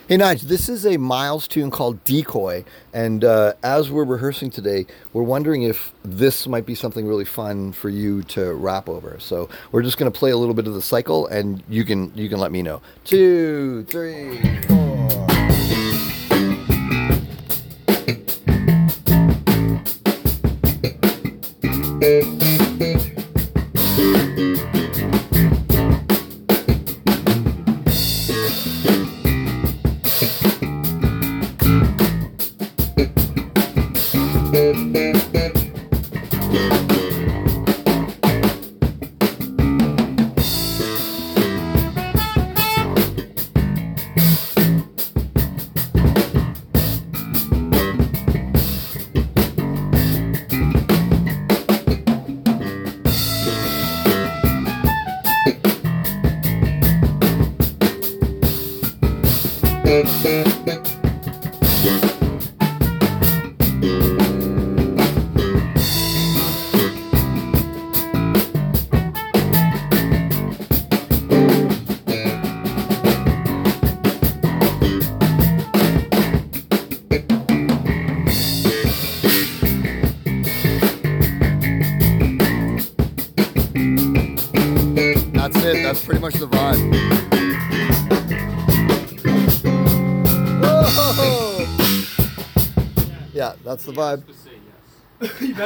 Hey Nige, this is a Miles tune called Decoy, and as we're rehearsing today, we're wondering if this might be something really fun for you to rap over. So we're just going to play a little bit of the cycle, and you can let me know. Two, three, four. That's it. That's pretty much the vibe. Whoa! Yeah, that's the vibe.